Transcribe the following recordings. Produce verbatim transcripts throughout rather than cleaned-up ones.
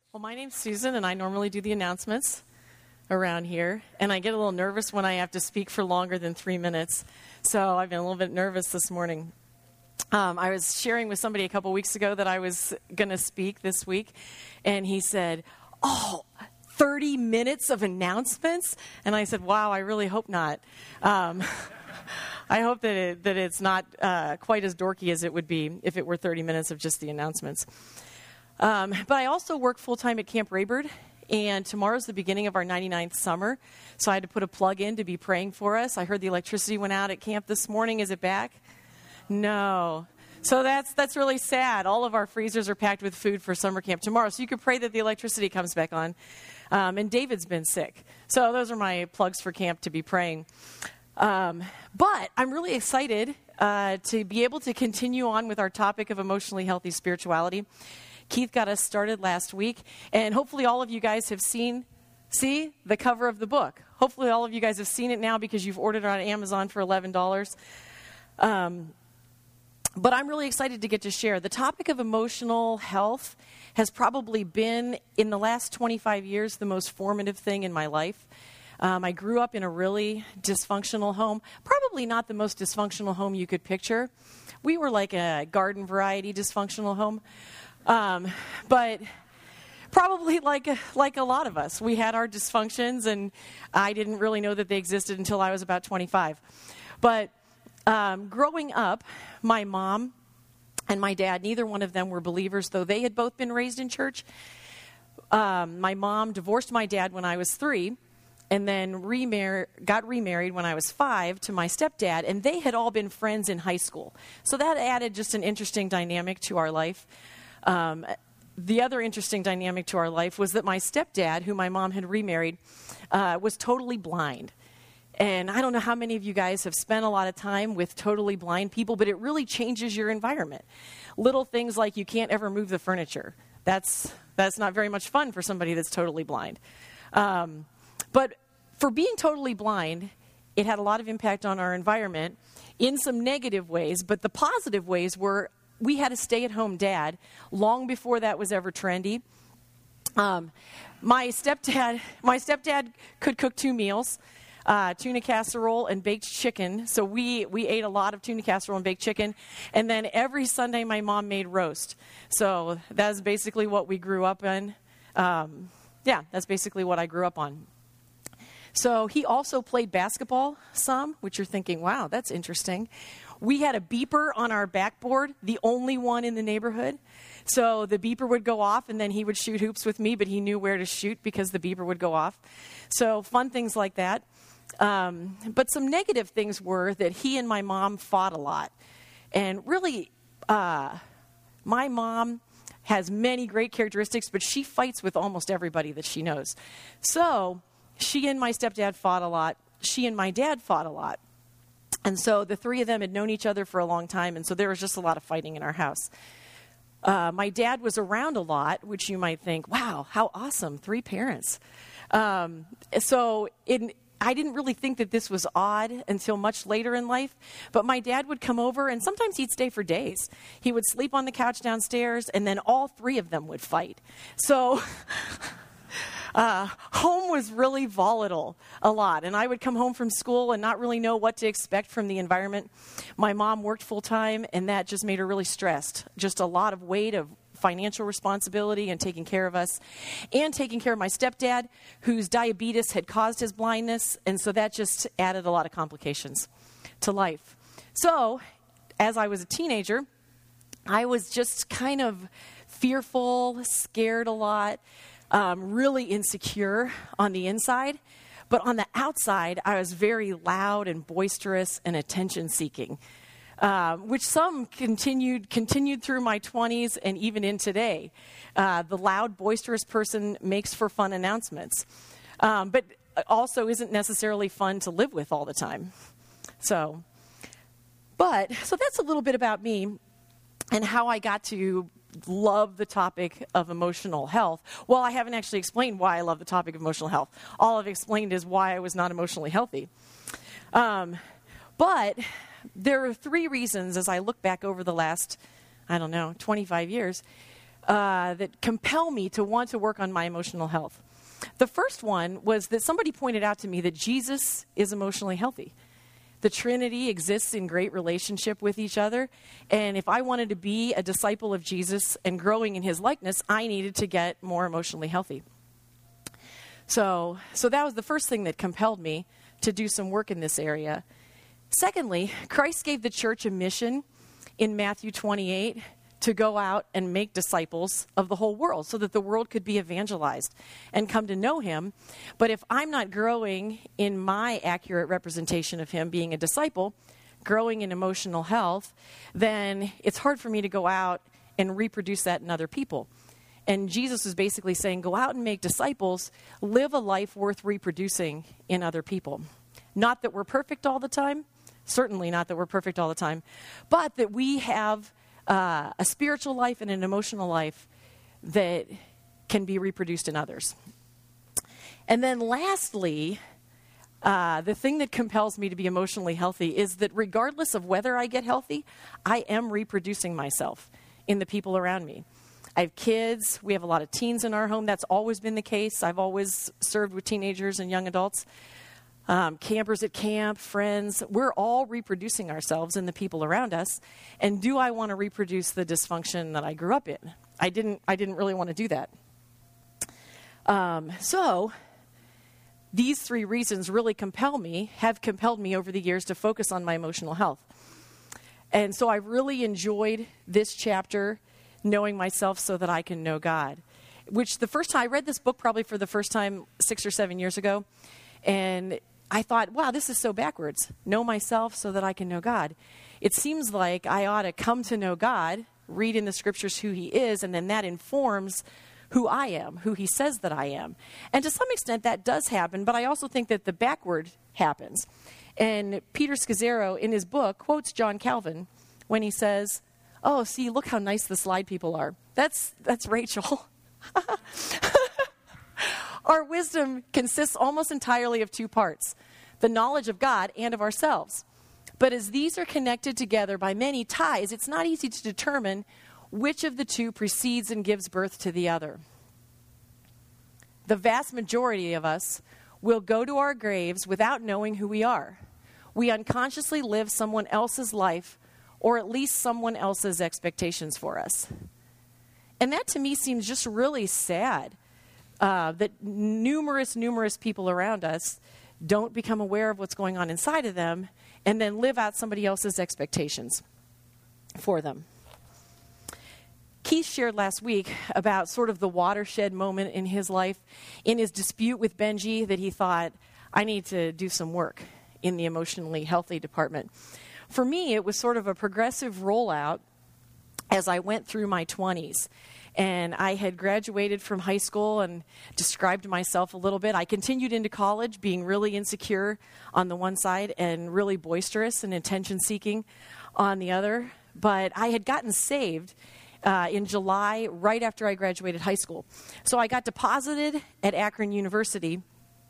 Well, my name's Susan, and I normally do the announcements around here. And I get a little nervous when I have to speak for longer than three minutes. So I've been a little bit nervous this morning. Um, I was sharing with somebody a couple weeks ago that I was going to speak this week. And he said, oh, thirty minutes of announcements? And I said, wow, I really hope not. Um, I hope that it, that it's not uh, quite as dorky as it would be if it were thirty minutes of just the announcements. Um, but I also work full-time at Camp Rayburn, and tomorrow's the beginning of our ninety-ninth summer, so I had to put a plug in to be praying for us. I heard the electricity went out at camp this morning. Is it back? No. So that's that's really sad. All of our freezers are packed with food for summer camp tomorrow, so you could pray that the electricity comes back on. Um, and David's been sick. So those are my plugs for camp to be praying. Um, but I'm really excited uh, to be able to continue on with our topic of emotionally healthy spirituality. Keith got us started last week, and hopefully all of you guys have seen, see, the cover of the book. Hopefully all of you guys have seen it now because you've ordered it on Amazon for eleven dollars. Um, but I'm really excited to get to share. The topic of emotional health has probably been, in the last twenty-five years, the most formative thing in my life. Um, I grew up in a really dysfunctional home, probably not the most dysfunctional home you could picture. We were like a garden variety dysfunctional home. Um, but probably like like a lot of us, we had our dysfunctions, and I didn't really know that they existed until I was about twenty-five. But um, growing up, my mom and my dad, neither one of them were believers, though they had both been raised in church. Um, my mom divorced my dad when I was three, and then remar- got remarried when I was five to my stepdad, and they had all been friends in high school. So that added just an interesting dynamic to our life. Um, the other interesting dynamic to our life was that my stepdad, who my mom had remarried, uh, was totally blind. And I don't know how many of you guys have spent a lot of time with totally blind people, but it really changes your environment. Little things like you can't ever move the furniture. That's that's not very much fun for somebody that's totally blind. Um, but for being totally blind, it had a lot of impact on our environment in some negative ways, but the positive ways were we had a stay-at-home dad long before that was ever trendy. Um, my stepdad, my stepdad could cook two meals, uh, tuna casserole and baked chicken. So we, we ate a lot of tuna casserole and baked chicken. And then every Sunday, my mom made roast. So that's basically what we grew up in. Um, yeah, that's basically what I grew up on. So he also played basketball some, which you're thinking, wow, that's interesting. We had a beeper on our backboard, the only one in the neighborhood. So the beeper would go off, and then he would shoot hoops with me, but he knew where to shoot because the beeper would go off. So fun things like that. Um, but some negative things were that he and my mom fought a lot. And really, uh, my mom has many great characteristics, but she fights with almost everybody that she knows. So she and my stepdad fought a lot. She and my dad fought a lot. And so the three of them had known each other for a long time, and so there was just a lot of fighting in our house. Uh, my dad was around a lot, which you might think, wow, how awesome, three parents. Um, so it, I didn't really think that this was odd until much later in life, but my dad would come over, and sometimes he'd stay for days. He would sleep on the couch downstairs, and then all three of them would fight. So Uh, home was really volatile a lot, and I would come home from school and not really know what to expect from the environment. My mom worked full-time, and that just made her really stressed. Just a lot of weight of financial responsibility and taking care of us, and taking care of my stepdad, whose diabetes had caused his blindness, and so that just added a lot of complications to life. So, as I was a teenager, I was just kind of fearful, scared a lot, Um, really insecure on the inside, but on the outside, I was very loud and boisterous and attention-seeking, uh, which some continued continued through my twenties and even in today. Uh, the loud, boisterous person makes for fun announcements, um, but also isn't necessarily fun to live with all the time. So, but so that's a little bit about me and how I got to love the topic of emotional health. Well, I haven't actually explained why I love the topic of emotional health. All I've explained is why I was not emotionally healthy. Um, but there are three reasons as I look back over the last, I don't know, twenty-five years, uh, that compel me to want to work on my emotional health. The first one was that somebody pointed out to me that Jesus is emotionally healthy. The Trinity exists in great relationship with each other, and if I wanted to be a disciple of Jesus and growing in his likeness, I needed to get more emotionally healthy. So, so that was the first thing that compelled me to do some work in this area. Secondly, Christ gave the church a mission in Matthew twenty-eight to go out and make disciples of the whole world so that the world could be evangelized and come to know him. But if I'm not growing in my accurate representation of him being a disciple, growing in emotional health, then it's hard for me to go out and reproduce that in other people. And Jesus was basically saying, go out and make disciples, live a life worth reproducing in other people. Not that we're perfect all the time, certainly not that we're perfect all the time, but that we have Uh, a spiritual life and an emotional life that can be reproduced in others. And then lastly, uh, the thing that compels me to be emotionally healthy is that regardless of whether I get healthy, I am reproducing myself in the people around me. I have kids. We have a lot of teens in our home. That's always been the case. I've always served with teenagers and young adults. Um, campers at camp, friends, we're all reproducing ourselves in the people around us. And do I want to reproduce the dysfunction that I grew up in? I didn't, I didn't really want to do that. Um, so these three reasons really compel me, have compelled me over the years to focus on my emotional health. And so I've really enjoyed this chapter, knowing myself so that I can know God, which the first time I read this book, probably for the first time six or seven years ago, and I thought, wow, this is so backwards. Know myself so that I can know God. It seems like I ought to come to know God, read in the scriptures who he is, and then that informs who I am, who he says that I am. And to some extent that does happen, but I also think that the backward happens. And Peter Scazzero in his book quotes John Calvin when he says, oh, see, look how nice the slide people are. That's, that's Rachel. Our wisdom consists almost entirely of two parts, the knowledge of God and of ourselves. But as these are connected together by many ties, it's not easy to determine which of the two precedes and gives birth to the other. The vast majority of us will go to our graves without knowing who we are. We unconsciously live someone else's life, or at least someone else's expectations for us. And that to me seems just really sad. Uh, that numerous, numerous people around us don't become aware of what's going on inside of them and then live out somebody else's expectations for them. Keith shared last week about sort of the watershed moment in his life, in his dispute with Benji, that he thought, I need to do some work in the emotionally healthy department. For me, it was sort of a progressive rollout as I went through my twenties. And I had graduated from high school and described myself a little bit. I continued into college being really insecure on the one side and really boisterous and attention-seeking on the other. But I had gotten saved uh, in July, right after I graduated high school. So I got deposited at Akron University,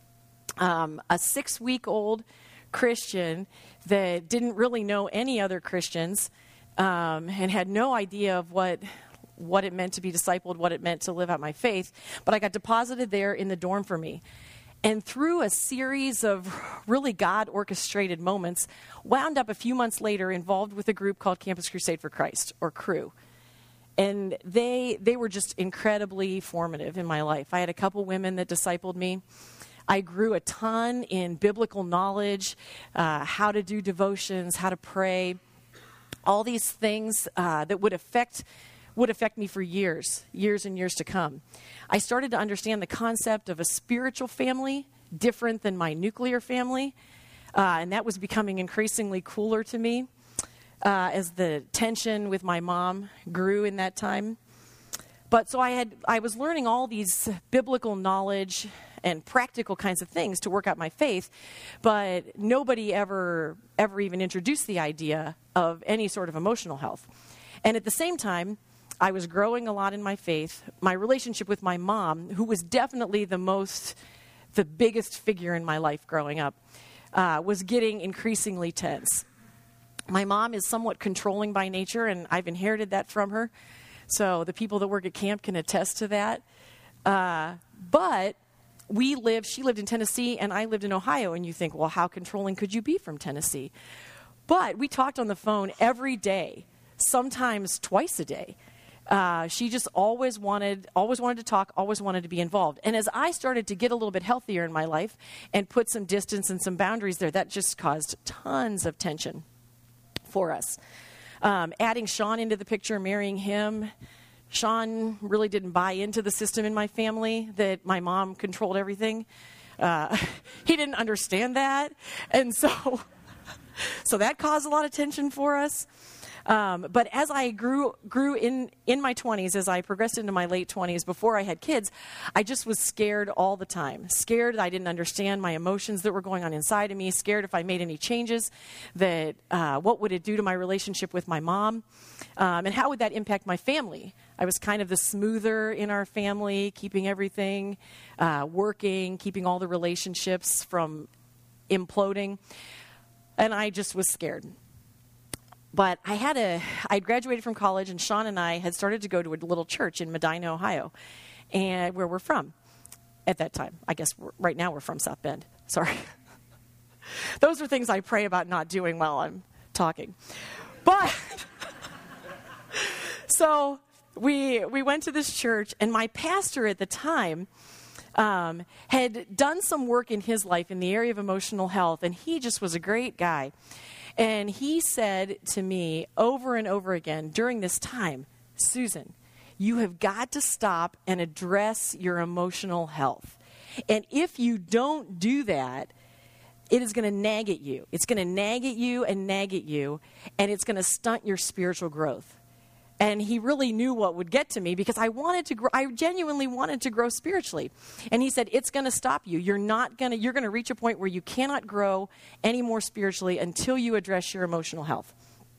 um, a six-week-old Christian that didn't really know any other Christians um, and had no idea of what... what it meant to be discipled, what it meant to live out my faith. But I got deposited there in the dorm for me. And through a series of really God-orchestrated moments, wound up a few months later involved with a group called Campus Crusade for Christ, or Crew. And they they were just incredibly formative in my life. I had a couple women that discipled me. I grew a ton in biblical knowledge, uh, how to do devotions, how to pray, all these things uh, that would affect would affect me for years, years and years to come. I started to understand the concept of a spiritual family different than my nuclear family, uh, and that was becoming increasingly cooler to me uh, as the tension with my mom grew in that time. But so I had, I was learning all these biblical knowledge and practical kinds of things to work out my faith, but nobody ever, ever even introduced the idea of any sort of emotional health. And at the same time, I was growing a lot in my faith. My relationship with my mom, who was definitely the most, the biggest figure in my life growing up, uh, was getting increasingly tense. My mom is somewhat controlling by nature, and I've inherited that from her. So the people that work at camp can attest to that. Uh, but we lived, she lived in Tennessee and I lived in Ohio. And you think, well, how controlling could you be from Tennessee? But we talked on the phone every day, sometimes twice a day. Uh, she just always wanted, always wanted to talk, always wanted to be involved. And as I started to get a little bit healthier in my life and put some distance and some boundaries there, that just caused tons of tension for us. Um, adding Sean into the picture, marrying him, Sean really didn't buy into the system in my family that my mom controlled everything. Uh, he didn't understand that. And so, so that caused a lot of tension for us. Um, but as I grew grew in, in my twenties, as I progressed into my late twenties, before I had kids, I just was scared all the time. Scared that I didn't understand my emotions that were going on inside of me. Scared if I made any changes, that uh, what would it do to my relationship with my mom? Um, and how would that impact my family? I was kind of the smoother in our family, keeping everything uh, working, keeping all the relationships from imploding. And I just was scared. But I had a, I graduated from college, and Sean and I had started to go to a little church in Medina, Ohio, and where we're from at that time. I guess we're, right now we're from South Bend. Sorry. Those are things I pray about not doing while I'm talking. But, so we we went to this church, and my pastor at the time um, had done some work in his life in the area of emotional health, and he just was a great guy. And he said to me over and over again during this time, Susan, you have got to stop and address your emotional health. And if you don't do that, it is going to nag at you. It's going to nag at you and nag at you, and it's going to stunt your spiritual growth. And he really knew what would get to me because I wanted to grow, I genuinely wanted to grow spiritually. And he said, it's going to stop you. You're not going to, you're going to reach a point where you cannot grow any more spiritually until you address your emotional health.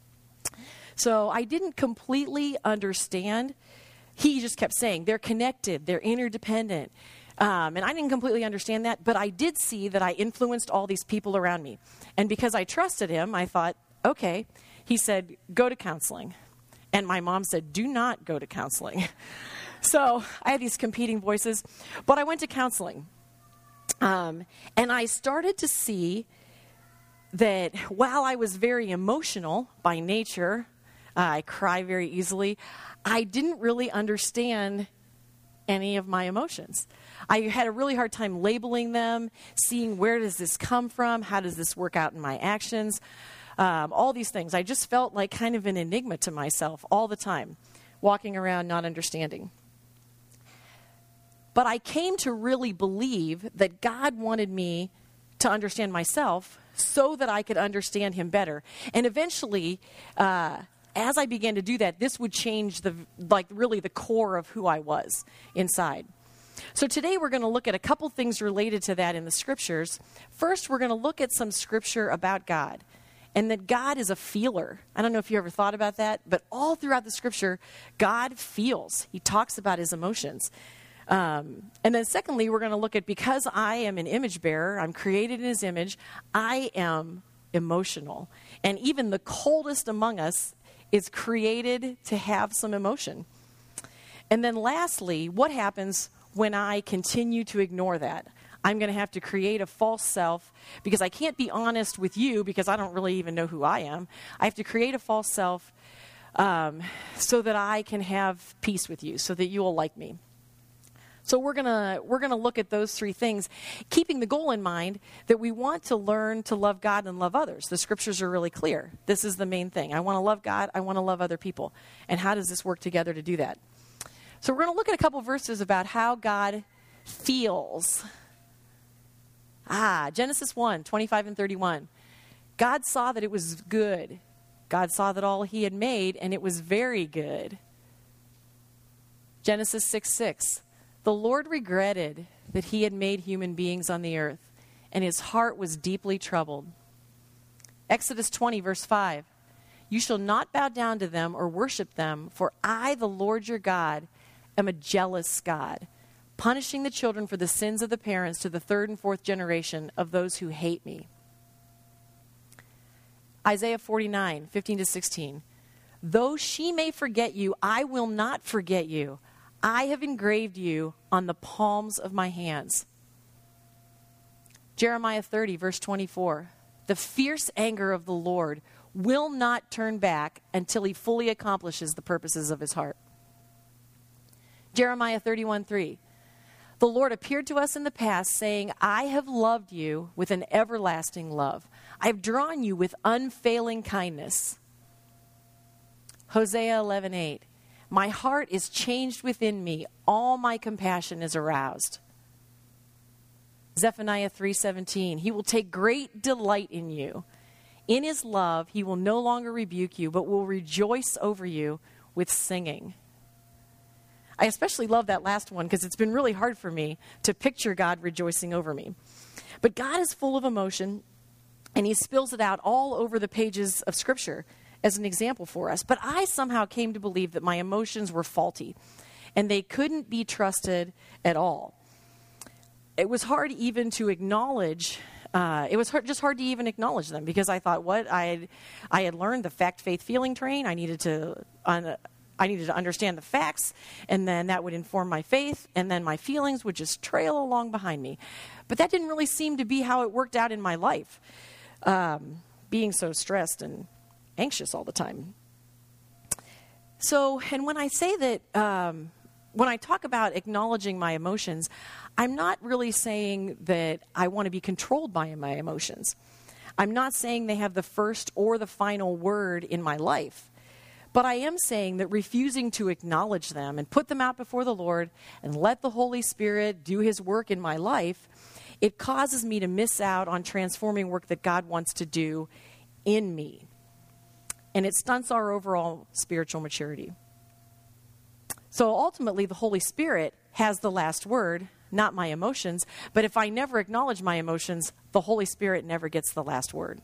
So I didn't completely understand. He just kept saying, they're connected, they're interdependent. Um, and I didn't completely understand that, but I did see that I influenced all these people around me. And because I trusted him, I thought, okay. He said, go to counseling. And my mom said, do not go to counseling. So I had these competing voices. But I went to counseling. Um, and I started to see that while I was very emotional by nature, uh, I cry very easily, I didn't really understand any of my emotions. I had a really hard time labeling them, seeing where does this come from, how does this work out in my actions. Um, all these things. I just felt like kind of an enigma to myself all the time, walking around not understanding. But I came to really believe that God wanted me to understand myself so that I could understand him better. And eventually, uh, as I began to do that, this would change the like really the core of who I was inside. So today we're going to look at a couple things related to that in the scriptures. First, we're going to look at some scripture about God. And that God is a feeler. I don't know if you ever thought about that, but all throughout the scripture, God feels. He talks about his emotions. Um, and then secondly, we're going to look at because I am an image bearer, I'm created in his image, I am emotional. And even the coldest among us is created to have some emotion. And then lastly, what happens when I continue to ignore that? I'm going to have to create a false self because I can't be honest with you because I don't really even know who I am. I have to create a false self um, so that I can have peace with you, so that you will like me. So we're gonna we're gonna look at those three things, keeping the goal in mind that we want to learn to love God and love others. The scriptures are really clear. This is the main thing. I want to love God. I want to love other people. And how does this work together to do that? So we're going to look at a couple verses about how God feels. Ah, Genesis one, twenty-five and thirty-one. God saw that it was good. God saw that all he had made, and it was very good. Genesis six six. The Lord regretted that he had made human beings on the earth, and his heart was deeply troubled. Exodus twenty, verse five. You shall not bow down to them or worship them, for I, the Lord your God, am a jealous God, punishing the children for the sins of the parents to the third and fourth generation of those who hate me. Isaiah forty-nine, fifteen to sixteen. Though she may forget you, I will not forget you. I have engraved you on the palms of my hands. Jeremiah thirty, verse twenty-four. The fierce anger of the Lord will not turn back until he fully accomplishes the purposes of his heart. Jeremiah thirty-one, three. The Lord appeared to us in the past, saying, I have loved you with an everlasting love. I have drawn you with unfailing kindness. Hosea eleven, eight. My heart is changed within me. All my compassion is aroused. Zephaniah three seventeen. He will take great delight in you. In his love, he will no longer rebuke you, but will rejoice over you with singing. I especially love that last one because it's been really hard for me to picture God rejoicing over me. But God is full of emotion, and he spills it out all over the pages of Scripture as an example for us. But I somehow came to believe that my emotions were faulty, and they couldn't be trusted at all. It was hard even to acknowledge, uh, it was hard, just hard to even acknowledge them because I thought, what? I had, I had learned the fact, faith, feeling train. I needed to... Un- I needed to understand the facts, and then that would inform my faith, and then my feelings would just trail along behind me. But that didn't really seem to be how it worked out in my life, um, being so stressed and anxious all the time. So, and when I say that, um, when I talk about acknowledging my emotions, I'm not really saying that I want to be controlled by my emotions. I'm not saying they have the first or the final word in my life. But I am saying that refusing to acknowledge them and put them out before the Lord and let the Holy Spirit do his work in my life, it causes me to miss out on transforming work that God wants to do in me. And it stunts our overall spiritual maturity. So ultimately, the Holy Spirit has the last word, not my emotions. But if I never acknowledge my emotions, the Holy Spirit never gets the last word.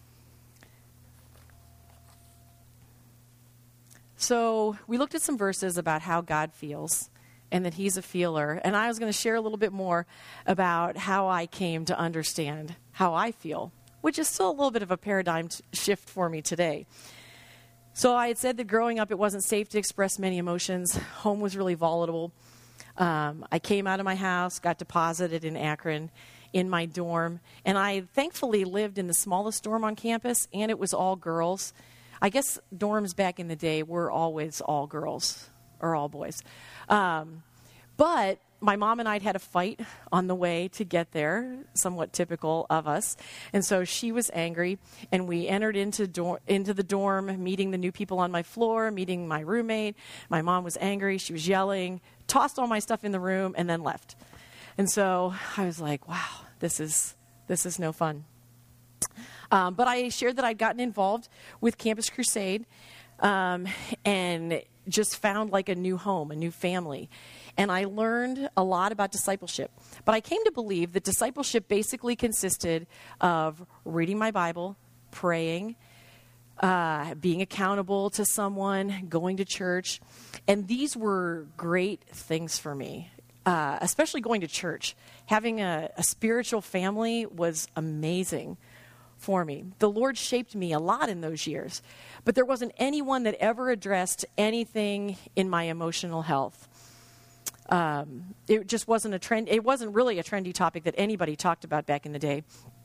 So we looked at some verses about how God feels and that he's a feeler. And I was going to share a little bit more about how I came to understand how I feel, which is still a little bit of a paradigm t- shift for me today. So I had said that growing up, it wasn't safe to express many emotions. Home was really volatile. Um, I came out of my house, got deposited in Akron in my dorm, and I thankfully lived in the smallest dorm on campus, and it was all girls. I guess dorms back in the day were always all girls or all boys. Um, but my mom and I had had a fight on the way to get there, somewhat typical of us. And so she was angry, and we entered into, dor- into the dorm, meeting the new people on my floor, meeting my roommate. My mom was angry. She was yelling, tossed all my stuff in the room, and then left. And so I was like, wow, this is this is no fun. Um, but I shared that I'd gotten involved with Campus Crusade um, and just found like a new home, a new family. And I learned a lot about discipleship. But I came to believe that discipleship basically consisted of reading my Bible, praying, uh, being accountable to someone, going to church. And these were great things for me, uh, especially going to church. Having a, a spiritual family was amazing for me. The Lord shaped me a lot in those years, but there wasn't anyone that ever addressed anything in my emotional health. Um, it just wasn't a trend. It wasn't really a trendy topic that anybody talked about back in the day.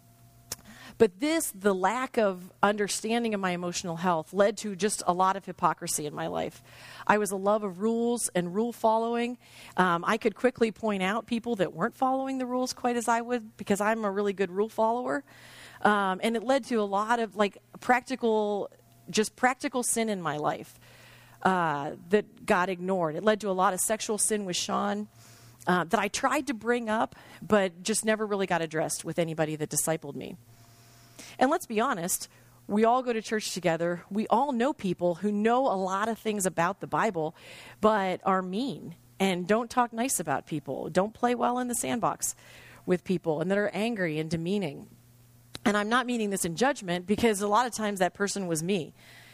But this, the lack of understanding of my emotional health, led to just a lot of hypocrisy in my life. I was a love of rules and rule following. Um, I could quickly point out people that weren't following the rules quite as I would because I'm a really good rule follower. Um, and it led to a lot of like practical, just practical sin in my life uh, that God ignored. It led to a lot of sexual sin with Sean uh, that I tried to bring up, but just never really got addressed with anybody that discipled me. And let's be honest, we all go to church together. We all know people who know a lot of things about the Bible, but are mean and don't talk nice about people, don't play well in the sandbox with people, and that are angry and demeaning. And I'm not meaning this in judgment because a lot of times that person was me.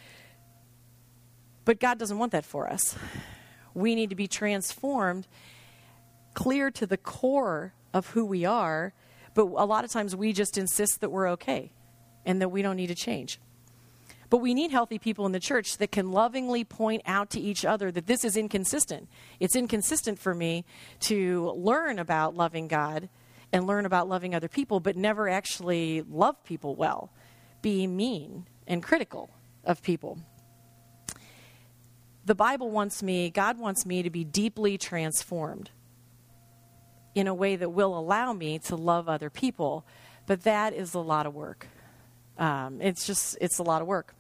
But God doesn't want that for us. We need to be transformed, clear to the core of who we are, but a lot of times we just insist that we're okay and that we don't need to change. But we need healthy people in the church that can lovingly point out to each other that this is inconsistent. It's inconsistent for me to learn about loving God and learn about loving other people, but never actually love people well, be mean and critical of people. The Bible wants me, God wants me to be deeply transformed in a way that will allow me to love other people, but that is a lot of work. Um, it's just, it's a lot of work.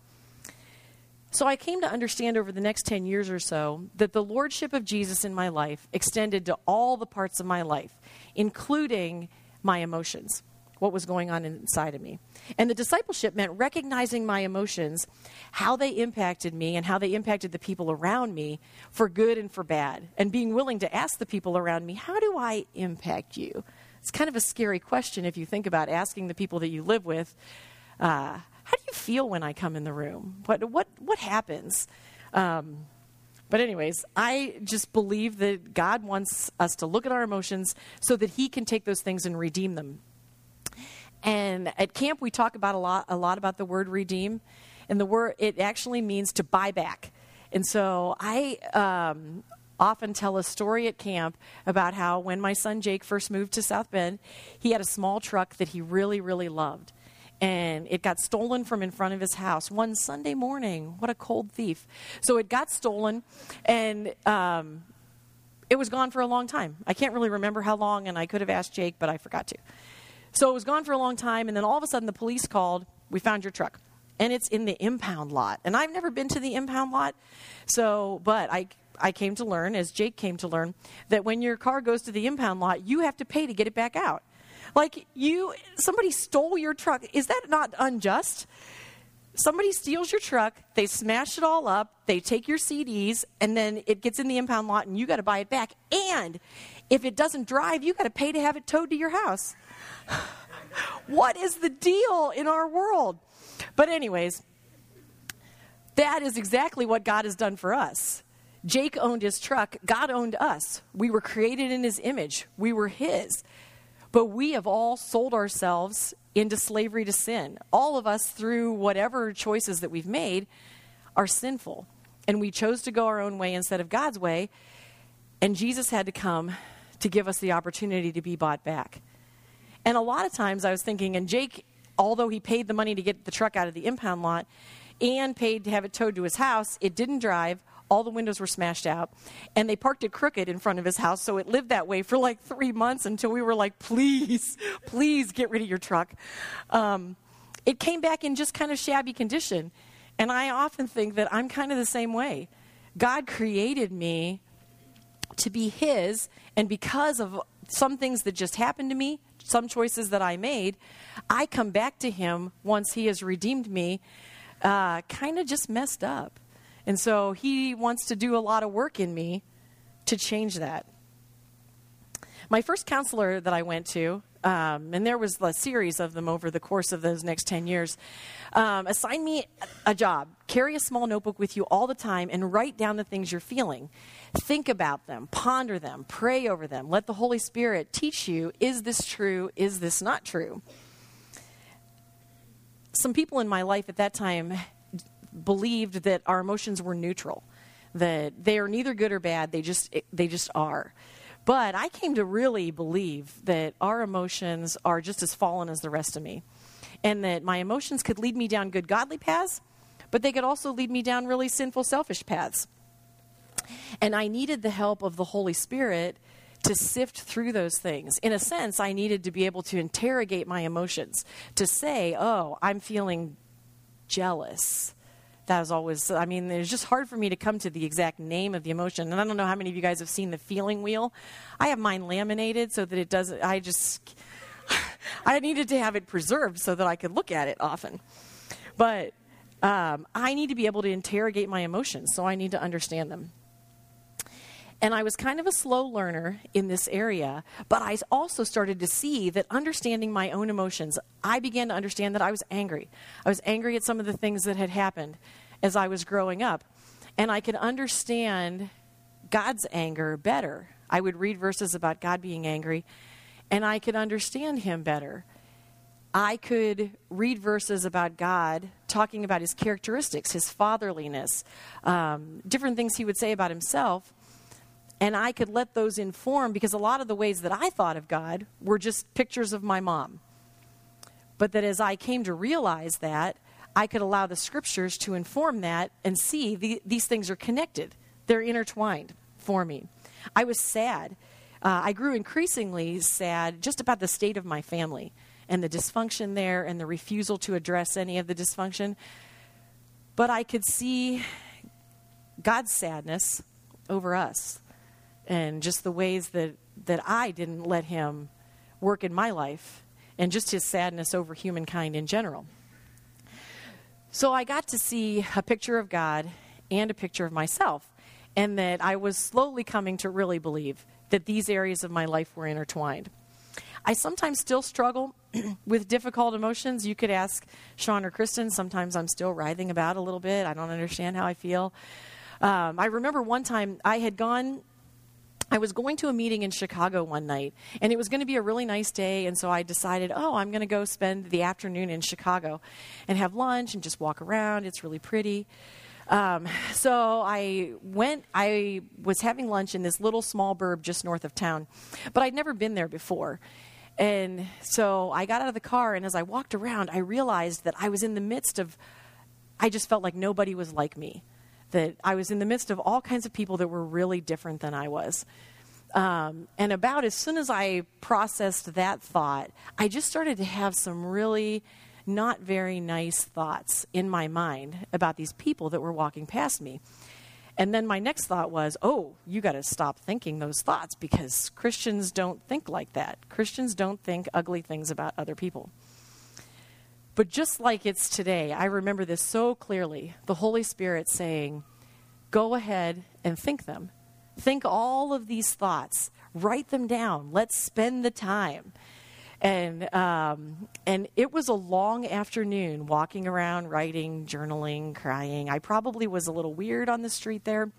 So I came to understand over the next ten years or so that the lordship of Jesus in my life extended to all the parts of my life, including my emotions, what was going on inside of me. And the discipleship meant recognizing my emotions, how they impacted me and how they impacted the people around me for good and for bad, and being willing to ask the people around me, how do I impact you? It's kind of a scary question if you think about asking the people that you live with, uh, how do you feel when I come in the room? What what what happens? Um, but anyways, I just believe that God wants us to look at our emotions so that he can take those things and redeem them. And at camp, we talk about a lot a lot about the word redeem. And the word, it actually means to buy back. And so I um, often tell a story at camp about how when my son Jake first moved to South Bend, he had a small truck that he really, really loved. And it got stolen from in front of his house one Sunday morning. What a cold thief. So it got stolen, and um, it was gone for a long time. I can't really remember how long, and I could have asked Jake, but I forgot to. So it was gone for a long time, and then all of a sudden the police called, we found your truck. And it's in the impound lot. And I've never been to the impound lot. So, but I, I came to learn, as Jake came to learn, that when your car goes to the impound lot, you have to pay to get it back out. Like, you, somebody stole your truck. Is that not unjust? Somebody steals your truck, they smash it all up, they take your C Ds, and then it gets in the impound lot, and you got to buy it back. And if it doesn't drive, you got to pay to have it towed to your house. What is the deal in our world? But anyways, that is exactly what God has done for us. Jake owned his truck. God owned us. We were created in his image. We were his. But we have all sold ourselves into slavery to sin. All of us, through whatever choices that we've made, are sinful. And we chose to go our own way instead of God's way. And Jesus had to come to give us the opportunity to be bought back. And a lot of times I was thinking, and Jake, although he paid the money to get the truck out of the impound lot and paid to have it towed to his house, it didn't drive. All the windows were smashed out, and they parked it crooked in front of his house, so it lived that way for like three months until we were like, please, please get rid of your truck. Um, it came back in just kind of shabby condition, and I often think that I'm kind of the same way. God created me to be his, and because of some things that just happened to me, some choices that I made, I come back to him once he has redeemed me, uh, kind of just messed up. And so he wants to do a lot of work in me to change that. My first counselor that I went to, um, and there was a series of them over the course of those next ten years, um, assigned me a job. Carry a small notebook with you all the time and write down the things you're feeling. Think about them, ponder them, pray over them. Let the Holy Spirit teach you, is this true, is this not true? Some people in my life at that time believed that our emotions were neutral, that they are neither good or bad, they just they just are. But I came to really believe that our emotions are just as fallen as the rest of me, and that my emotions could lead me down good godly paths, but they could also lead me down really sinful, selfish paths. And I needed the help of the Holy Spirit to sift through those things. In a sense, I needed to be able to interrogate my emotions, to say, oh, I'm feeling jealous. That was always, I mean, it was just hard for me to come to the exact name of the emotion. And I don't know how many of you guys have seen the feeling wheel. I have mine laminated so that it doesn't, I just, I needed to have it preserved so that I could look at it often. But um, I need to be able to interrogate my emotions, so I need to understand them. And I was kind of a slow learner in this area, but I also started to see that understanding my own emotions, I began to understand that I was angry. I was angry at some of the things that had happened as I was growing up. And I could understand God's anger better. I would read verses about God being angry, and I could understand him better. I could read verses about God, talking about his characteristics, his fatherliness, um, different things he would say about himself, and I could let those inform, because a lot of the ways that I thought of God were just pictures of my mom. But that as I came to realize that, I could allow the scriptures to inform that and see the, these things are connected. They're intertwined for me. I was sad. Uh, I grew increasingly sad just about the state of my family and the dysfunction there and the refusal to address any of the dysfunction. But I could see God's sadness over us and just the ways that, that I didn't let him work in my life, and just his sadness over humankind in general. So I got to see a picture of God and a picture of myself, and that I was slowly coming to really believe that these areas of my life were intertwined. I sometimes still struggle with difficult emotions. You could ask Sean or Kristen. Sometimes I'm still writhing about a little bit. I don't understand how I feel. Um, I remember one time I had gone, I was going to a meeting in Chicago one night, and it was going to be a really nice day, and so I decided, oh, I'm going to go spend the afternoon in Chicago and have lunch and just walk around. It's really pretty. Um, so I went, I was having lunch in this little small burb just north of town, but I'd never been there before. And so I got out of the car, and as I walked around, I realized that I was in the midst of, I just felt like nobody was like me. That I was in the midst of all kinds of people that were really different than I was. Um, and about as soon as I processed that thought, I just started to have some really not very nice thoughts in my mind about these people that were walking past me. And then my next thought was, oh, you got to stop thinking those thoughts, because Christians don't think like that. Christians don't think ugly things about other people. But just like it's today, I remember this so clearly, the Holy Spirit saying, go ahead and think them. Think all of these thoughts. Write them down. Let's spend the time. And um, and it was a long afternoon walking around, writing, journaling, crying. I probably was a little weird on the street there.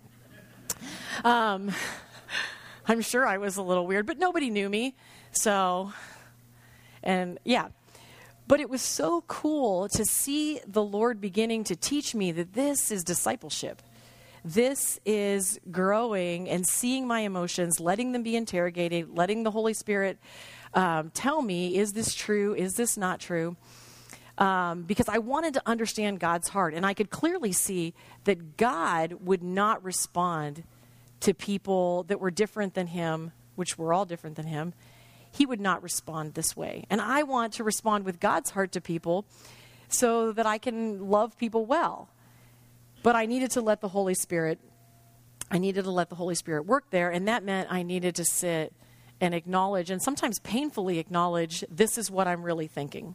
Um, I'm sure I was a little weird, but nobody knew me. So, and yeah. But it was so cool to see the Lord beginning to teach me that this is discipleship. This is growing and seeing my emotions, letting them be interrogated, letting the Holy Spirit um, tell me, is this true? Is this not true? Um, because I wanted to understand God's heart. And I could clearly see that God would not respond to people that were different than him, which were all different than him. He would not respond this way. And I want to respond with God's heart to people so that I can love people well. But I needed to let the Holy Spirit, I needed to let the Holy Spirit work there, and that meant I needed to sit and acknowledge, and sometimes painfully acknowledge, this is what I'm really thinking.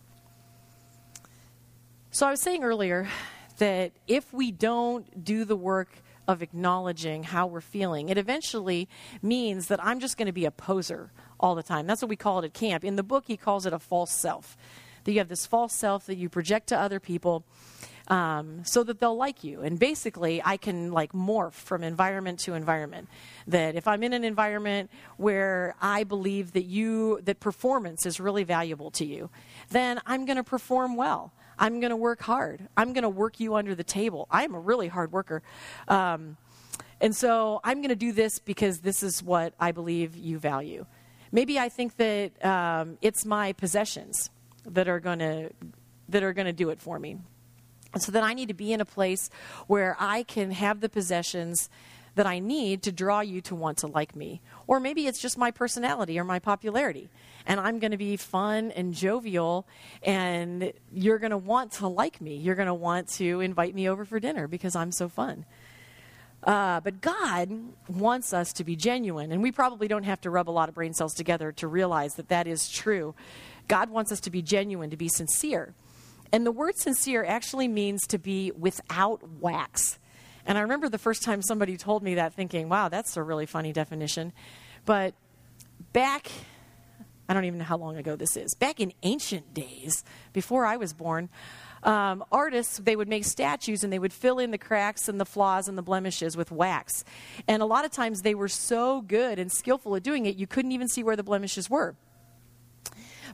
So I was saying earlier that if we don't do the work of acknowledging how we're feeling, it eventually means that I'm just going to be a poser all the time. That's what we call it at camp. In the book, he calls it a false self. That you have this false self that you project to other people um, so that they'll like you. And basically, I can like morph from environment to environment. That if I'm in an environment where I believe that you, that performance is really valuable to you, then I'm going to perform well. I'm going to work hard. I'm going to work you under the table. I'm a really hard worker. Um, and so I'm going to do this because this is what I believe you value. Maybe I think that um, it's my possessions that are going to that are going to do it for me. And so then I need to be in a place where I can have the possessions that I need to draw you to want to like me. Or maybe it's just my personality or my popularity. And I'm going to be fun and jovial, and you're going to want to like me. You're going to want to invite me over for dinner because I'm so fun. Uh, but God wants us to be genuine, and we probably don't have to rub a lot of brain cells together to realize that that is true. God wants us to be genuine, to be sincere. And the word sincere actually means to be without wax. And I remember the first time somebody told me that thinking, wow, that's a really funny definition. But back, I don't even know how long ago this is, back in ancient days, before I was born, um, artists, they would make statues and they would fill in the cracks and the flaws and the blemishes with wax. And a lot of times they were so good and skillful at doing it, you couldn't even see where the blemishes were.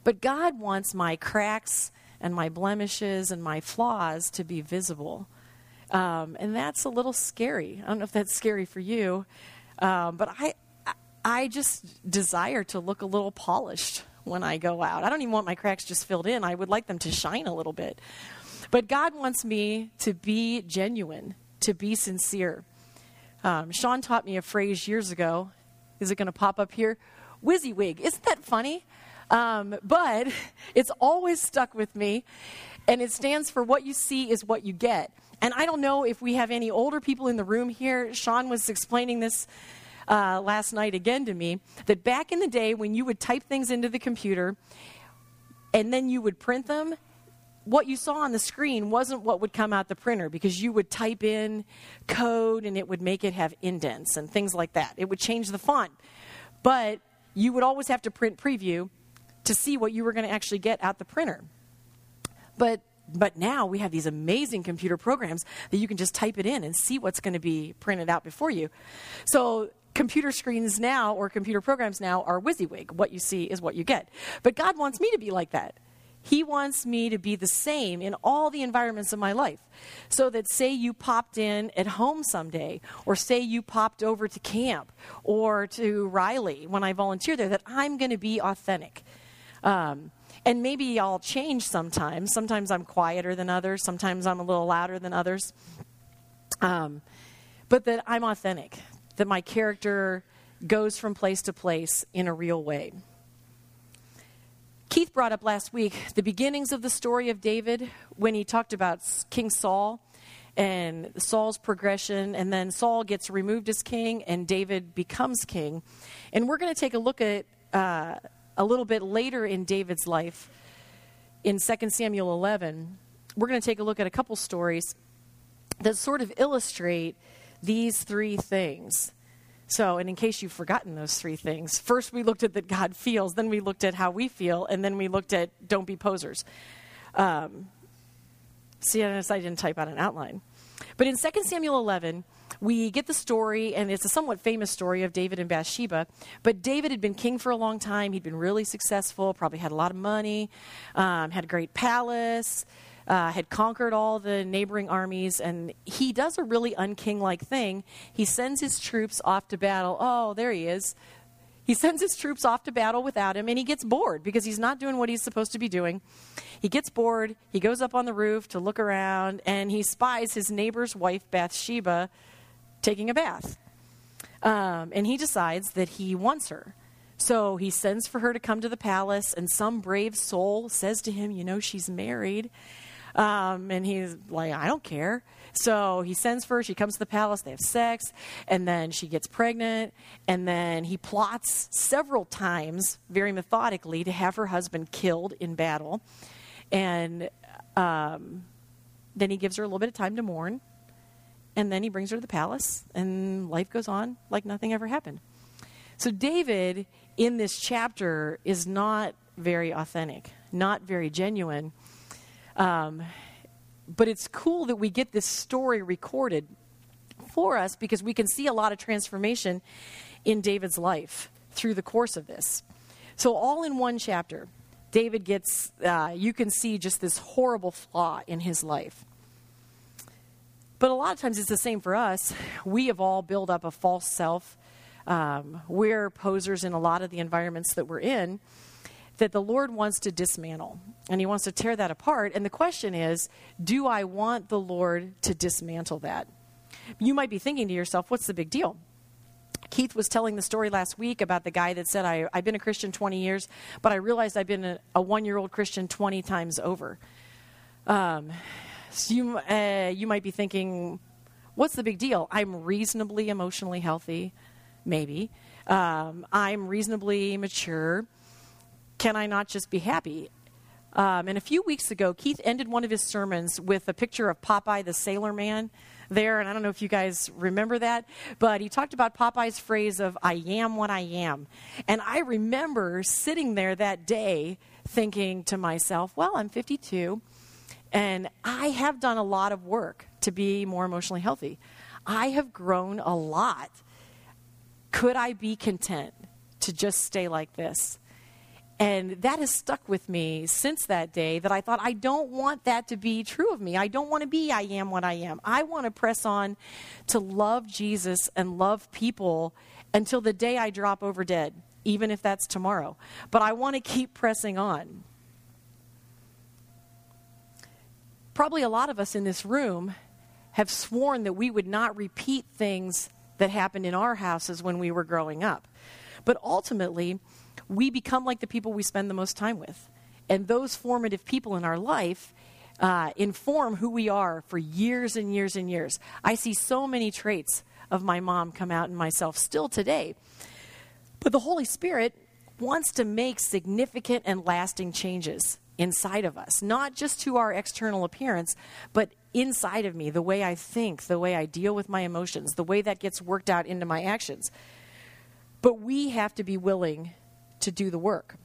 But God wants my cracks and my blemishes and my flaws to be visible. Um, and that's a little scary. I don't know if that's scary for you, um, but I, I just desire to look a little polished when I go out. I don't even want my cracks just filled in. I would like them to shine a little bit. But God wants me to be genuine, to be sincere. Um, Sean taught me a phrase years ago. Is it going to pop up here? WYSIWYG. Isn't that funny? Um, but it's always stuck with me, and it stands for what you see is what you get. And I don't know if we have any older people in the room here. Sean was explaining this uh, last night again to me, that back in the day when you would type things into the computer and then you would print them, what you saw on the screen wasn't what would come out the printer, because you would type in code and it would make it have indents and things like that. It would change the font. But you would always have to print preview to see what you were going to actually get out the printer. But but now we have these amazing computer programs that you can just type it in and see what's going to be printed out before you. So computer screens now, or computer programs now, are WYSIWYG. What you see is what you get. But God wants me to be like that. He wants me to be the same in all the environments of my life. So that say you popped in at home someday, or say you popped over to camp or to Riley when I volunteer there, that I'm going to be authentic. Um, and maybe I'll change sometimes. Sometimes I'm quieter than others. Sometimes I'm a little louder than others. Um, but that I'm authentic, that my character goes from place to place in a real way. Keith brought up last week the beginnings of the story of David when he talked about King Saul and Saul's progression, and then Saul gets removed as king and David becomes king. And we're going to take a look at uh, a little bit later in David's life in Second Samuel eleven. We're going to take a look at a couple stories that sort of illustrate these three things. So, and in case you've forgotten those three things, first we looked at that God feels, then we looked at how we feel, and then we looked at don't be posers. Um, see, I didn't type out an outline. But in Second Samuel eleven, we get the story, and it's a somewhat famous story of David and Bathsheba. But David had been king for a long time. He'd been really successful, probably had a lot of money, um, had a great palace, uh, had conquered all the neighboring armies. And he does a really unking-like thing. He sends his troops off to battle. Oh, there he is. He sends his troops off to battle without him, and he gets bored because he's not doing what he's supposed to be doing. He gets bored. He goes up on the roof to look around, and he spies his neighbor's wife, Bathsheba, taking a bath. Um, and he decides that he wants her. So he sends for her to come to the palace, and some brave soul says to him, you know, she's married. Um, and he's like, I don't care. So he sends for her. She comes to the palace. They have sex. And then she gets pregnant. And then he plots several times, very methodically, to have her husband killed in battle. And um, then he gives her a little bit of time to mourn. And then he brings her to the palace. And life goes on like nothing ever happened. So David, in this chapter, is not very authentic, not very genuine. Um, but it's cool that we get this story recorded for us because we can see a lot of transformation in David's life through the course of this. So all in one chapter, David gets, uh, you can see just this horrible flaw in his life. But a lot of times it's the same for us. We have all built up a false self. Um, we're posers in a lot of the environments that we're in, that the Lord wants to dismantle, and he wants to tear that apart. And the question is, do I want the Lord to dismantle that? You might be thinking to yourself, what's the big deal? Keith was telling the story last week about the guy that said, I, I've been a Christian twenty years, but I realized I've been a, a one-year-old Christian twenty times over. Um, so you, uh, you might be thinking, what's the big deal? I'm reasonably emotionally healthy, maybe. Um, I'm reasonably mature. Can I not just be happy? Um, and a few weeks ago, Keith ended one of his sermons with a picture of Popeye the Sailor Man there. And I don't know if you guys remember that, but he talked about Popeye's phrase of, I am what I am. And I remember sitting there that day thinking to myself, well, I'm fifty-two, and I have done a lot of work to be more emotionally healthy. I have grown a lot. Could I be content to just stay like this? And that has stuck with me since that day, that I thought, I don't want that to be true of me. I don't want to be I am what I am. I want to press on to love Jesus and love people until the day I drop over dead, even if that's tomorrow. But I want to keep pressing on. Probably a lot of us in this room have sworn that we would not repeat things that happened in our houses when we were growing up. But ultimately, we become like the people we spend the most time with. And those formative people in our life uh, inform who we are for years and years and years. I see so many traits of my mom come out in myself still today. But the Holy Spirit wants to make significant and lasting changes inside of us, not just to our external appearance, but inside of me, the way I think, the way I deal with my emotions, the way that gets worked out into my actions. But we have to be willing to do the work.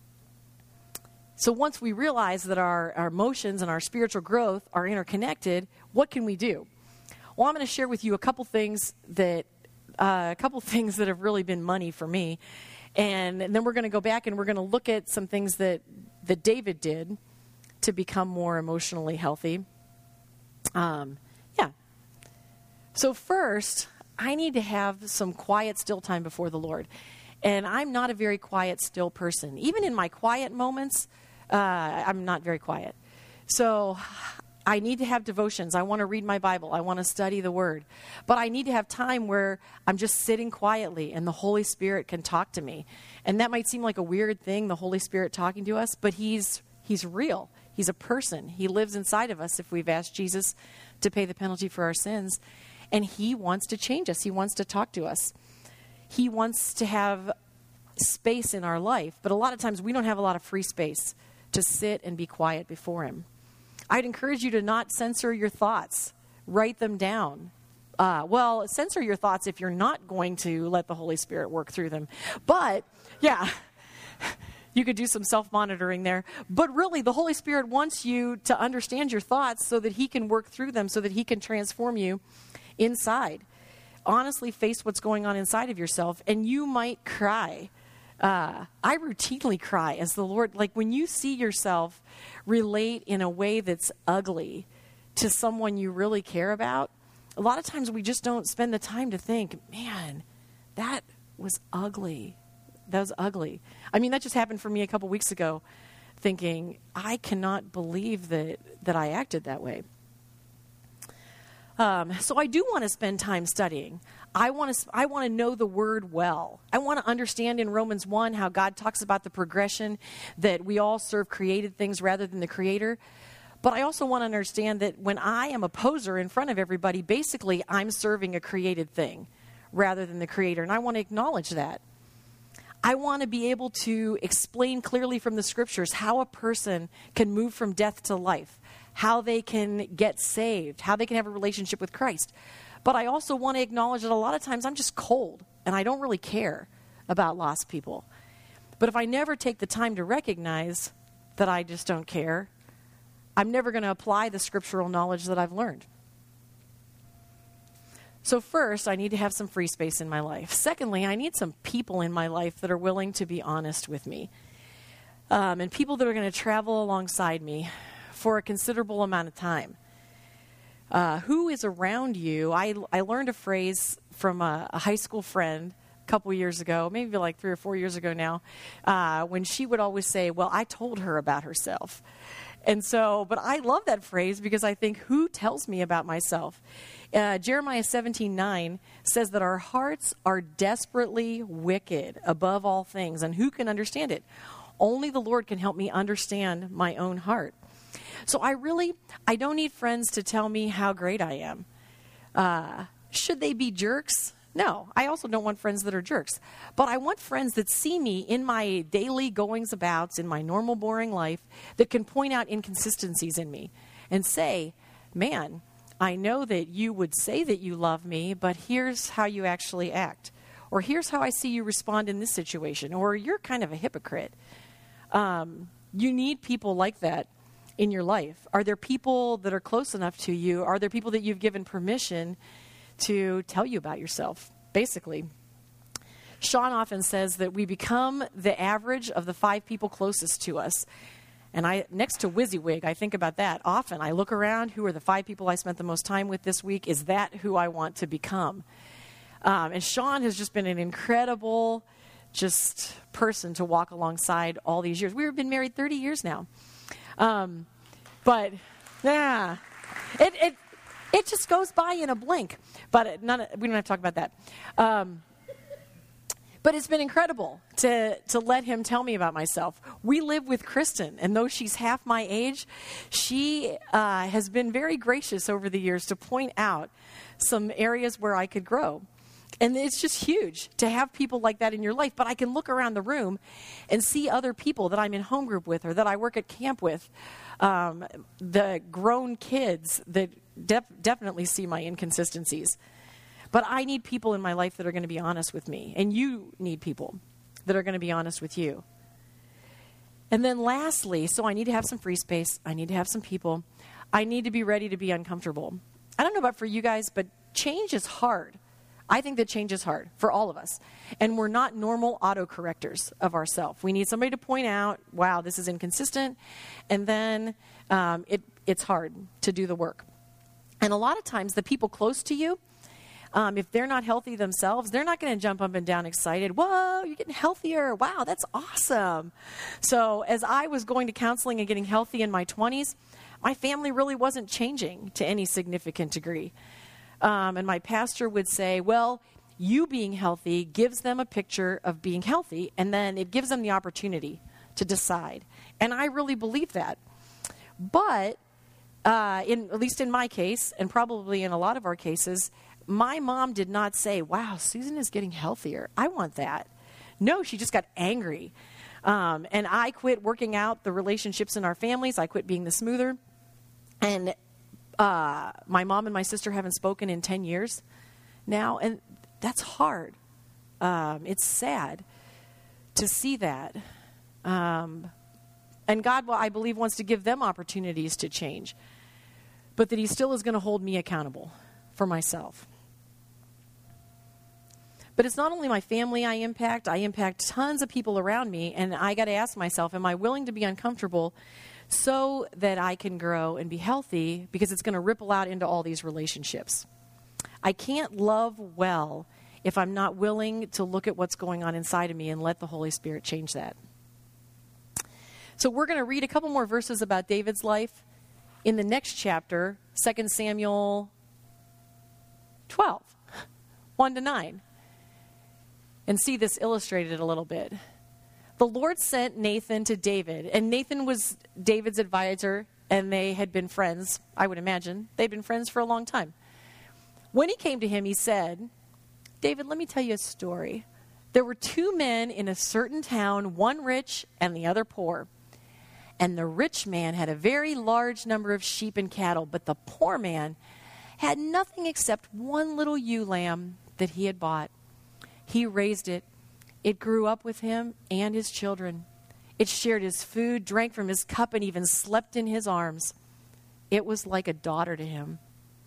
So once we realize that our, our emotions and our spiritual growth are interconnected, what can we do? Well, I'm going to share with you a couple things that uh, a couple things that have really been money for me, and, and then we're going to go back and we're going to look at some things that that David did to become more emotionally healthy. Um, yeah. So first, I need to have some quiet, still time before the Lord. And I'm not a very quiet, still person. Even in my quiet moments, uh, I'm not very quiet. So I need to have devotions. I want to read my Bible. I want to study the Word. But I need to have time where I'm just sitting quietly and the Holy Spirit can talk to me. And that might seem like a weird thing, the Holy Spirit talking to us, but he's he's real. He's a person. He lives inside of us if we've asked Jesus to pay the penalty for our sins. And he wants to change us. He wants to talk to us. He wants to have space in our life. But a lot of times we don't have a lot of free space to sit and be quiet before him. I'd encourage you to not censor your thoughts. Write them down. Uh, well, censor your thoughts if you're not going to let the Holy Spirit work through them. But, yeah, you could do some self-monitoring there. But really, the Holy Spirit wants you to understand your thoughts so that he can work through them, so that he can transform you inside. Honestly, face what's going on inside of yourself, and you might cry. Uh, I routinely cry as the Lord, like when you see yourself relate in a way that's ugly to someone you really care about, a lot of times we just don't spend the time to think, man, that was ugly. That was ugly. I mean, that just happened for me a couple weeks ago, thinking, I cannot believe that, that I acted that way. Um, so I do want to spend time studying. I want to I want to know the Word well. I want to understand in Romans one how God talks about the progression that we all serve created things rather than the Creator. But I also want to understand that when I am a poser in front of everybody, basically I'm serving a created thing rather than the Creator. And I want to acknowledge that. I want to be able to explain clearly from the Scriptures how a person can move from death to life, how they can get saved, how they can have a relationship with Christ. But I also want to acknowledge that a lot of times I'm just cold and I don't really care about lost people. But if I never take the time to recognize that I just don't care, I'm never going to apply the scriptural knowledge that I've learned. So first, I need to have some free space in my life. Secondly, I need some people in my life that are willing to be honest with me. Um, and people that are going to travel alongside me for a considerable amount of time. Uh, who is around you? I, I learned a phrase from a, a high school friend a couple years ago, maybe like three or four years ago now, uh, when she would always say, well, I told her about herself. And so, but I love that phrase because I think, who tells me about myself? Uh, Jeremiah seventeen nine says that our hearts are desperately wicked above all things, and who can understand it? Only the Lord can help me understand my own heart. So I really, I don't need friends to tell me how great I am. Uh, should they be jerks? No, I also don't want friends that are jerks. But I want friends that see me in my daily goings-abouts, in my normal, boring life, that can point out inconsistencies in me and say, man, I know that you would say that you love me, but here's how you actually act. Or here's how I see you respond in this situation. Or you're kind of a hypocrite. Um, you need people like that in your life. Are there people that are close enough to you? Are there people that you've given permission to tell you about yourself, basically? Sean often says that we become the average of the five people closest to us. And I, next to WYSIWYG, I think about that often. I look around, who are the five people I spent the most time with this week? Is that who I want to become? Um, and Sean has just been an incredible just person to walk alongside all these years. We've been married thirty years now. Um, but, yeah, it, it it just goes by in a blink. But it, none, we don't have to talk about that. Um, but it's been incredible to, to let him tell me about myself. We live with Kristen, and though she's half my age, she uh, has been very gracious over the years to point out some areas where I could grow. And it's just huge to have people like that in your life. But I can look around the room and see other people that I'm in home group with or that I work at camp with, um, the grown kids that def- definitely see my inconsistencies. But I need people in my life that are going to be honest with me. And you need people that are going to be honest with you. And then lastly, so I need to have some free space. I need to have some people. I need to be ready to be uncomfortable. I don't know about for you guys, but change is hard. I think that change is hard for all of us. And we're not normal autocorrectors of ourselves. We need somebody to point out, wow, this is inconsistent. And then um, it, it's hard to do the work. And a lot of times the people close to you, Um, if they're not healthy themselves, they're not going to jump up and down excited. Whoa, you're getting healthier. Wow, that's awesome. So as I was going to counseling and getting healthy in my twenties, my family really wasn't changing to any significant degree. Um, and my pastor would say, well, you being healthy gives them a picture of being healthy, and then it gives them the opportunity to decide. And I really believe that. But uh, in at least in my case, and probably in a lot of our cases, my mom did not say, wow, Susan is getting healthier. I want that. No, she just got angry. Um, and I quit working out the relationships in our families. I quit being the smoother. And uh, my mom and my sister haven't spoken in ten years now. And that's hard. Um, it's sad to see that. Um, and God, well, I believe, wants to give them opportunities to change. But that he still is going to hold me accountable for myself. But it's not only my family I impact, I impact tons of people around me, and I got to ask myself, am I willing to be uncomfortable so that I can grow and be healthy, because it's going to ripple out into all these relationships. I can't love well if I'm not willing to look at what's going on inside of me and let the Holy Spirit change that. So we're going to read a couple more verses about David's life in the next chapter, Second Samuel twelve, one to nine, and see this illustrated a little bit. The Lord sent Nathan to David, and Nathan was David's advisor, and they had been friends, I would imagine. They'd been friends for a long time. When he came to him, he said, David, let me tell you a story. There were two men in a certain town, one rich and the other poor. And the rich man had a very large number of sheep and cattle, but the poor man had nothing except one little ewe lamb that he had bought. He raised it. It grew up with him and his children. It shared his food, drank from his cup, and even slept in his arms. It was like a daughter to him.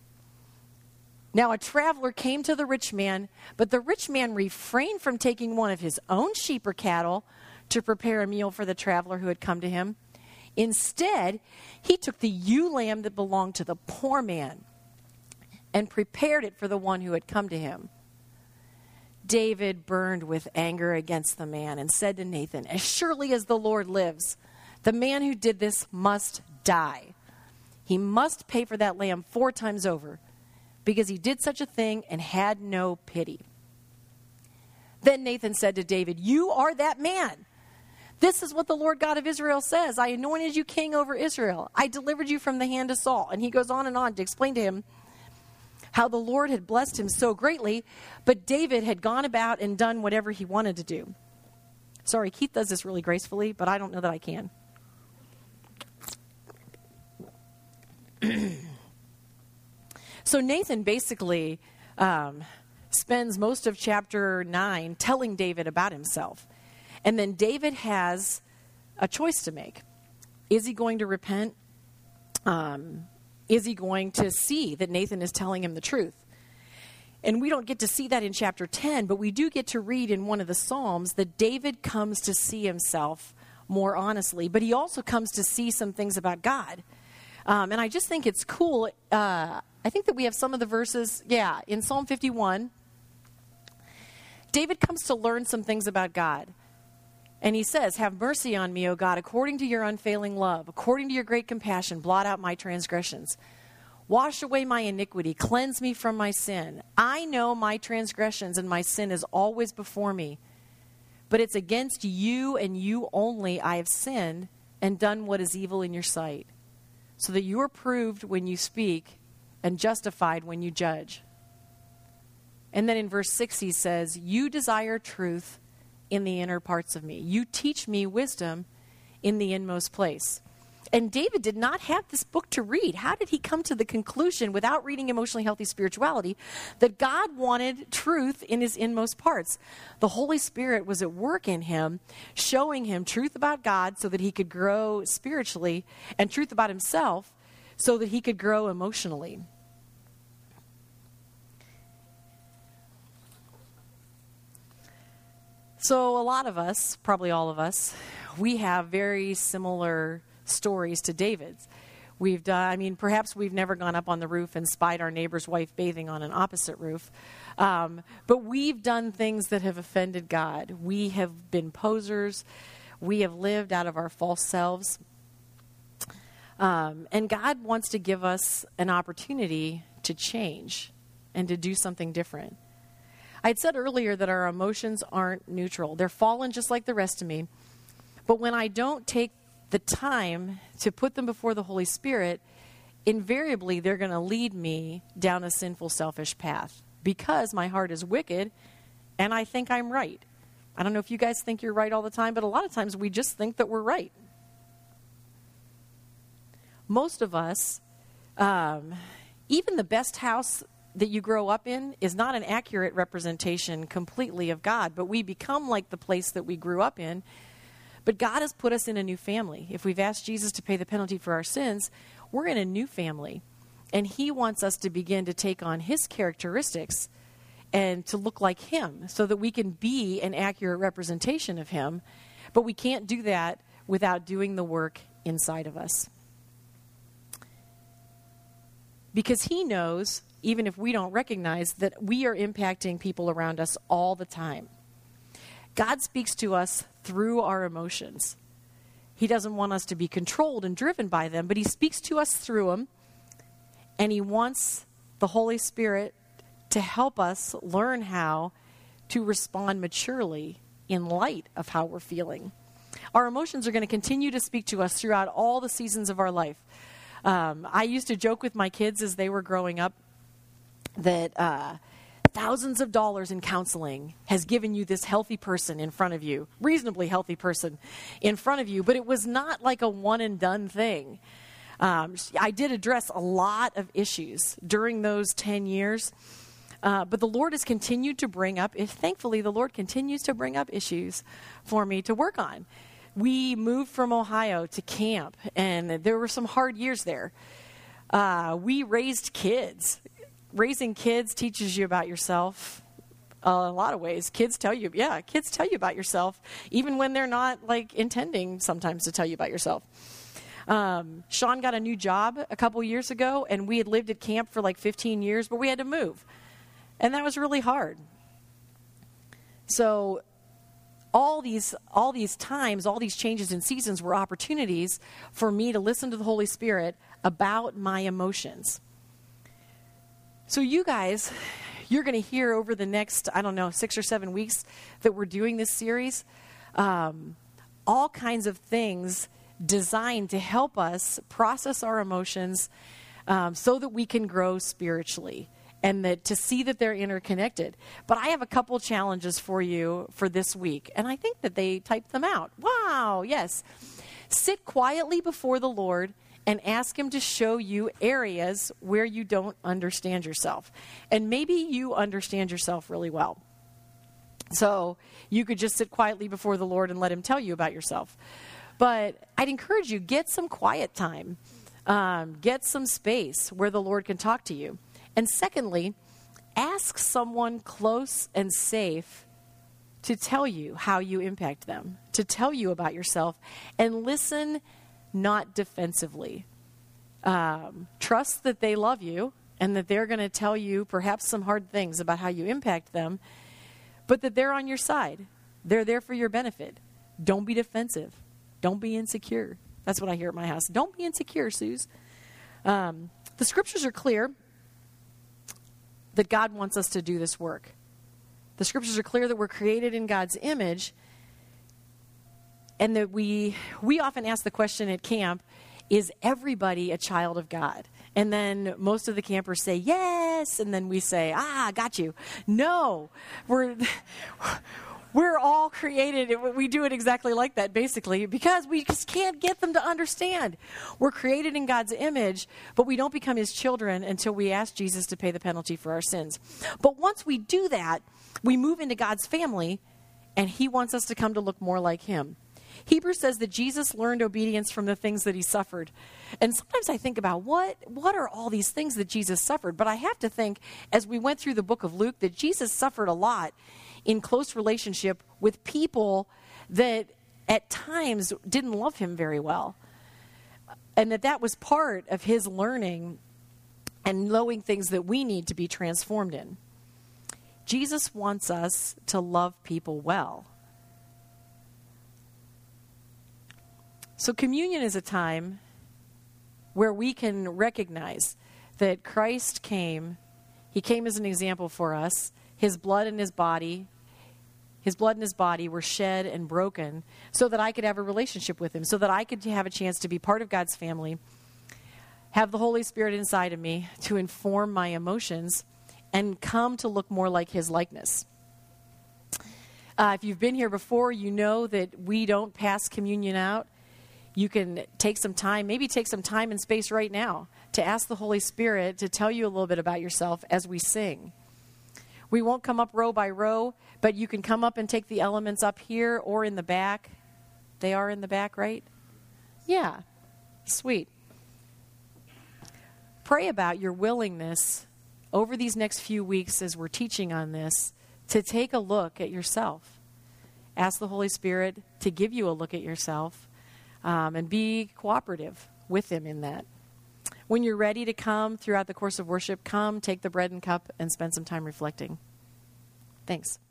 Now a traveler came to the rich man, but the rich man refrained from taking one of his own sheep or cattle to prepare a meal for the traveler who had come to him. Instead, he took the ewe lamb that belonged to the poor man and prepared it for the one who had come to him. David burned with anger against the man and said to Nathan, as surely as the Lord lives, the man who did this must die. He must pay for that lamb four times over, because he did such a thing and had no pity. Then Nathan said to David, you are that man. This is what the Lord God of Israel says. I anointed you king over Israel. I delivered you from the hand of Saul. And he goes on and on to explain to him how the Lord had blessed him so greatly, but David had gone about and done whatever he wanted to do. Sorry, Keith does this really gracefully, but I don't know that I can. So Nathan basically um, spends most of chapter nine telling David about himself. And then David has a choice to make. Is he going to repent? Um, is he going to see that Nathan is telling him the truth? And we don't get to see that in chapter ten, but we do get to read in one of the Psalms that David comes to see himself more honestly, but he also comes to see some things about God. Um, and I just think it's cool. Uh, I think that we have some of the verses, yeah, in Psalm fifty-one, David comes to learn some things about God. And he says, have mercy on me, O God, according to your unfailing love, according to your great compassion, blot out my transgressions. Wash away my iniquity, cleanse me from my sin. I know my transgressions and my sin is always before me. But it's against you and you only I have sinned and done what is evil in your sight, so that you are proved when you speak and justified when you judge. And then in verse six he says, you desire truth in the inner parts of me. You teach me wisdom in the inmost place. And David did not have this book to read. How did he come to the conclusion, without reading Emotionally Healthy Spirituality, that God wanted truth in his inmost parts? The Holy Spirit was at work in him, showing him truth about God so that he could grow spiritually, and truth about himself so that he could grow emotionally. So a lot of us, probably all of us, we have very similar stories to David's. We've done, I mean, perhaps we've never gone up on the roof and spied our neighbor's wife bathing on an opposite roof. Um, but we've done things that have offended God. We have been posers. We have lived out of our false selves. Um, and God wants to give us an opportunity to change and to do something different. I'd said earlier that our emotions aren't neutral. They're fallen just like the rest of me. But when I don't take the time to put them before the Holy Spirit, invariably they're going to lead me down a sinful, selfish path because my heart is wicked and I think I'm right. I don't know if you guys think you're right all the time, but a lot of times we just think that we're right. Most of us, um, even the best house that you grow up in is not an accurate representation completely of God, but we become like the place that we grew up in. But God has put us in a new family. If we've asked Jesus to pay the penalty for our sins, we're in a new family. And he wants us to begin to take on his characteristics and to look like him so that we can be an accurate representation of him. But we can't do that without doing the work inside of us. Because he knows, even if we don't recognize, that we are impacting people around us all the time. God speaks to us through our emotions. He doesn't want us to be controlled and driven by them, but he speaks to us through them, and he wants the Holy Spirit to help us learn how to respond maturely in light of how we're feeling. Our emotions are going to continue to speak to us throughout all the seasons of our life. Um, I used to joke with my kids as they were growing up that uh, thousands of dollars in counseling has given you this healthy person in front of you, reasonably healthy person in front of you, but it was not like a one and done thing. Um, I did address a lot of issues during those ten years, uh, but the Lord has continued to bring up, thankfully the Lord continues to bring up issues for me to work on. We moved from Ohio to camp, and there were some hard years there. Uh, we raised kids. Raising kids teaches you about yourself uh, a lot of ways. Kids tell you, yeah, kids tell you about yourself, even when they're not like intending sometimes to tell you about yourself. Um, Sean got a new job a couple years ago, and we had lived at camp for like fifteen years, but we had to move. And that was really hard. So all these, all these times, all these changes in seasons were opportunities for me to listen to the Holy Spirit about my emotions. So you guys, you're going to hear over the next, I don't know, six or seven weeks that we're doing this series, um, all kinds of things designed to help us process our emotions um, so that we can grow spiritually and that to see that they're interconnected. But I have a couple challenges for you for this week, and I think that they typed them out. Wow, yes. Sit quietly before the Lord and ask him to show you areas where you don't understand yourself. And maybe you understand yourself really well. So you could just sit quietly before the Lord and let him tell you about yourself. But I'd encourage you, get some quiet time. Um, get some space where the Lord can talk to you. And secondly, ask someone close and safe to tell you how you impact them, to tell you about yourself, and listen, not defensively. Um, trust that they love you and that they're going to tell you perhaps some hard things about how you impact them, but that they're on your side. They're there for your benefit. Don't be defensive. Don't be insecure. That's what I hear at my house. Don't be insecure, Suze. Um, the scriptures are clear that God wants us to do this work. The scriptures are clear that we're created in God's image, and that we we often ask the question at camp, is everybody a child of God? And then most of the campers say, yes, and then we say, ah, got you. No, we're... We're all created, we do it exactly like that, basically, because we just can't get them to understand. We're created in God's image, but we don't become his children until we ask Jesus to pay the penalty for our sins. But once we do that, we move into God's family, and he wants us to come to look more like him. Hebrews says that Jesus learned obedience from the things that he suffered. And sometimes I think about what, what are all these things that Jesus suffered? But I have to think, as we went through the book of Luke, that Jesus suffered a lot in close relationship with people that at times didn't love him very well. And that that was part of his learning and knowing things that we need to be transformed in. Jesus wants us to love people well. So communion is a time where we can recognize that Christ came, he came as an example for us. His blood and his body, his blood and his body were shed and broken so that I could have a relationship with him, so that I could have a chance to be part of God's family, have the Holy Spirit inside of me to inform my emotions, and come to look more like his likeness. Uh, if you've been here before, you know that we don't pass communion out. You can take some time, maybe take some time and space right now to ask the Holy Spirit to tell you a little bit about yourself as we sing. We won't come up row by row, but you can come up and take the elements up here or in the back. They are in the back, right? Yeah. Sweet. Pray about your willingness over these next few weeks as we're teaching on this to take a look at yourself. Ask the Holy Spirit to give you a look at yourself. Um, and be cooperative with him in that. When you're ready to come throughout the course of worship, come, take the bread and cup, and spend some time reflecting. Thanks.